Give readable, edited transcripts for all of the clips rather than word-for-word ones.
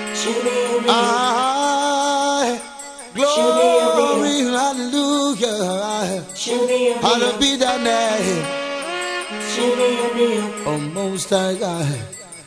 Glory, hallelujah. Hallowed be thy name, O Most High God.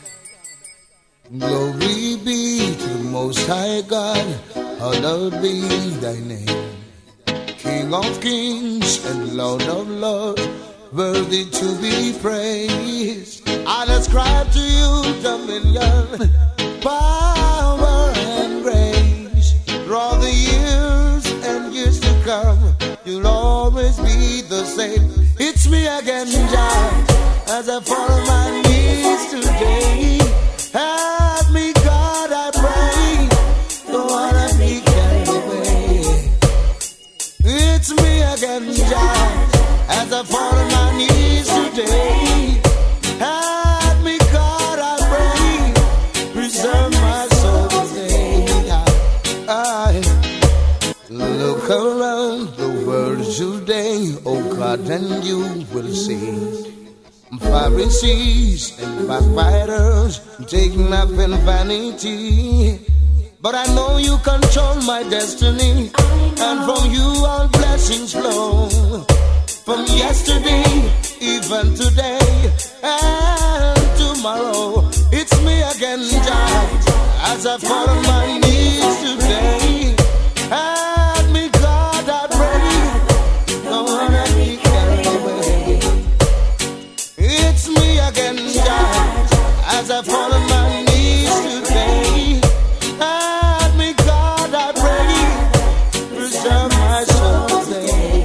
Glory be to the Most High God. Hallowed be thy name, King of kings and Lord of lords, worthy to be praised. I ascribe to you dominion, power and grace. For all the years and years to come, you'll always be the same. It's me again, Jah, as I fall on my knees today. Help me, God, I pray. Don't wanna be carried away. It's me again, Jah, as I fall on my knees today. Help me, God, I pray. Preserve my soul today. I look around the world today, oh God, and you will see Pharisees and backbiters taking up in vanity. But I know you control my destiny, and from you all blessings flow. From yesterday, even today, and tomorrow, it's me again, Jah, as I fall on my knees today. Help me, God, I pray. Don't wanna be carried away. It's me again, Jah, as I fall on my knees today. Help me, God, I pray. Preserve my soul today.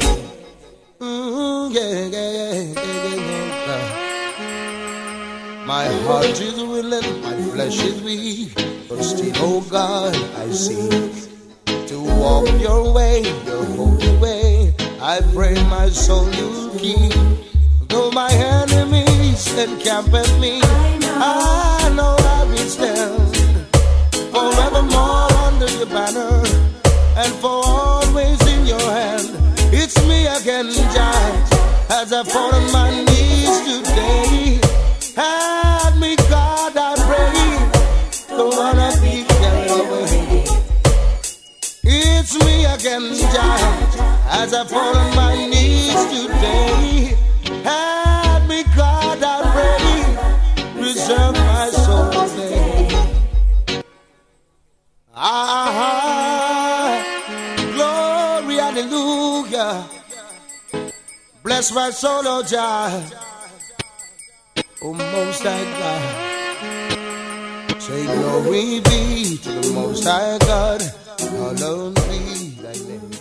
My heart is willing, my flesh is weak, but still, oh God, I seek to walk your way, your holy way. I pray my soul you keep. Though my enemies encamp at me, I know I will stand forevermore under your banner, and for always in your hand. It's me again, Jah, as I fall on my knees today. Help me, God, I pray. Don't wanna be carried away. It's me again, Jah, as I fall on my knees today. Help me, God, I pray. Preserve my soul today. Glory, hallelujah. Bless my soul, oh Jah, oh Most High God. Say glory be to the Most High God. Hallowed be thy name.